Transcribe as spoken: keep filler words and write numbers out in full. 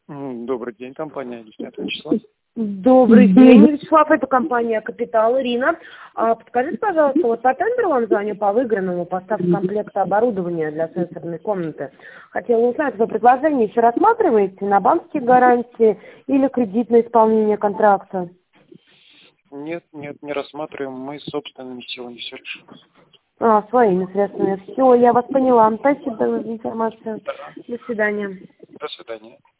М, Добрый день, компания десятого числа. Добрый день, Вячеслав, это компания «Капитал». Ирина, а подскажите, пожалуйста, вот по тендеру вам звоню по выигранному поставке комплекта оборудования для сенсорной комнаты. Хотела узнать, вы предложение еще рассматриваете на банковские гарантии или кредитное исполнение контракта? Нет, нет, не рассматриваем, мы собственными силами все решим. А, своими средствами. Все, я вас поняла. Спасибо за информацию. До свидания. До свидания.